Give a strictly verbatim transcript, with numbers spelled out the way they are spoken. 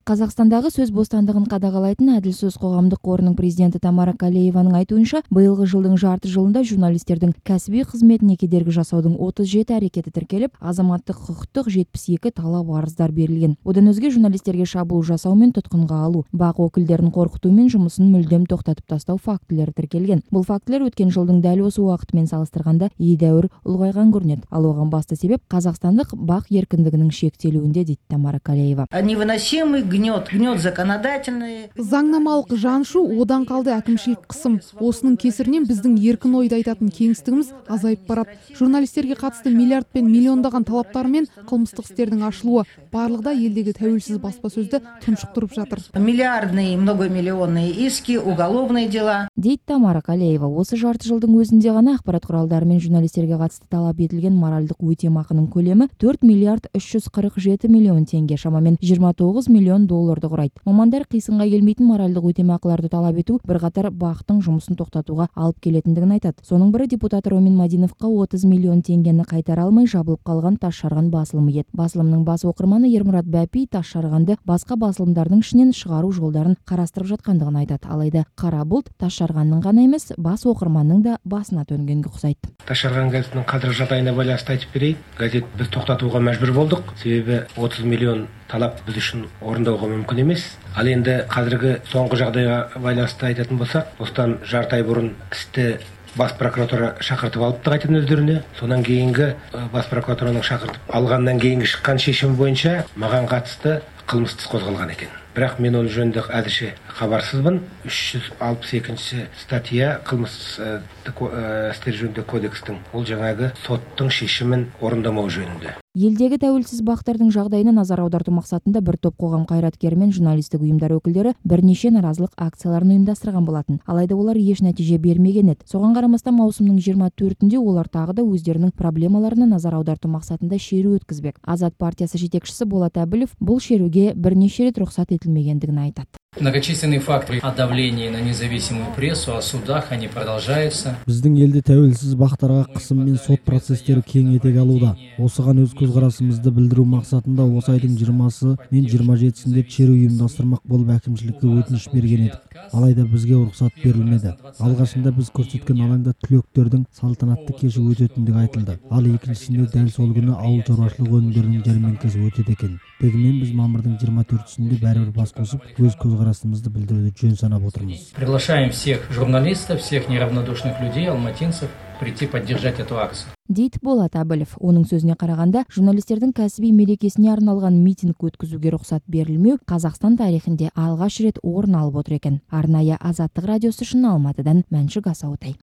Қазақстандағы сөз бостандығын қадағалайтын Әділ сөз қоғамдық қорының президенті Тамара Калееваның айтуынша, биылғы жылдың жарты жылында журналистердің кәсіби қызметіне кедергі жасаудың отыз жеті әрекеті тіркеліп, азаматтық құқықтық жетпіс екі талап арыздар берілген. Одан өзге журналистерге шабуыл жасау мен тұтқынға алу, бақ өкілдерін қорқыту мен жұмысын мүлдем тоқтатып тастау фактілері тіркелген. Бұл фактілер өткен жылдың дәл осы уақытымен салыстырғанда едәуір ұлғайған көрінеді. Ал оған басты себеп қазақстандық бақ еркіндігінің шектелуінде, дейді Тамара Калеева. Невыносимый гнет, гнет законодательный. Заңнамалық жаншу, одан қалды әкімшілік қысым. Осының кесірінен біздің еркін ойды айтатын кеңістігіміз азайып барады. Журналистерге қатысты миллиард пен миллиондаған талаптар мен қылмыстық істердің ашылуы барлығда елдегі тәуелсіз баспасөзді тұншықтырып жатыр. Миллиардные, многомиллионные иски, уголовные дела. Дейді Тамара Калеева. Осы жарты жылдың өзінде ғана ақпарат құралдары мен журналистерге қатысты талап етілген моральдық өтемақының көлемі төрт миллиард үш жүз қырық жеті миллион теңге, шамамен жиырма тоғыз миллион долларды құрайды. Мамандар қисынға келмейтін моральдық өтемақыларды талап ету бірқатар бақтың жұмысын тоқтатуға алып келетіндігін айтады. Соның бірі депутат Ромин Мадиновқа отыз миллион теңгені қайтара алмай жабылып қалған Тасжарған басылымы еді. Басылымның бас оқырманы Ермұрат Бәпи Тасжарғанды басқа басылымдардың ішінен шығару жолдарын қарастырып жатқандығын айтады. Алайда қара бұлт Тасжарғанның ғана емес, бас оқырманның да басына төнгенге ұқсайды. Тасжарған газетінің қазіргі жағдайына байланысты айтып берейін. Газет біз тоқтатуға мәжбүр болдық. Себебі отыз миллион талап біз үшін орындауға мүмкін емес. Ал енді қазіргі соңғы жағдайға байланысты айтатын болсақ, осыдан жарты ай бұрын істі бас прокуратура шақыртып алыпты қайтадан өздеріне. Сонан кейінгі бас прокуратураның шақыртып алғаннан кейінгі шыққан шешім бойынша маған қатысты қылмыстық іс қозғалған екен. Бірақ мен ол жөнінде әзірше хабарсызбын. үш жүз алпыс екінші статья қылмыстық істер жөніндегі кодекстің, ол жаңағы соттың шешімін орындамау жөнінде. Елдегі тәуелсіз бақтардың жағдайына назар аударту мақсатында бір топ қоғам қайраткері мен журналистік ұйымдар өкілдері бірнеше наразылық акцияларын ұйымдастырған болатын. Алайда олар еш нәтиже бермеген еді. Соған қарамастан маусымның жиырма төртінде олар тағы да өздерінің проблемаларына назар аударту мақсатында шеру өткізбек. Азат партиясы жетекшісі Болат Әбілов бұл шеруге бірнеше рет рұқсат етілмегендігін айтады. Многочисленные факты о давлении на независимую прессу, о судах, они продолжаются. Біздің елде тәуелсіз бақтарға қысым мен сот процестері кең етек алуда. Осыған өз көзқарасымызды білдіру мақсатында осы айдың жиырмасы мен жиырма жетісінде шеру ұйымдастырмақ болып әкімшілікке өтініш берген едік. Алайда бізге рұқсат берілмеді. Алғашында біз көрсеткен алаңда түлектердің салтанатты кеші өтетіндігі айтылды. Ал екіншісінде дәл сол күні ауыл шаруашылығы өнімдерінің жәрмеңкесі өтеді екен. Дегенмен біз мамырдың жиырма төртісінде бәрібір бас қосып, өз көзқарасымызды білдіруді жөн санап отырмыз. Приглашаем всех журналистов, всех неравнодушных людей, алматинцев прийти поддержать эту акцию. Дейді Болат Әбілов. Оның сөзіне қарағанда, журналистердің кәсіби мерекесіне арналған митинг өткізуге рұқсат берілмеу Қазақстан тарихында алғаш рет орын алып отыр екен. Арнайы Азаттық радиосы үшін Алматыдан Мәншүк Асаутай.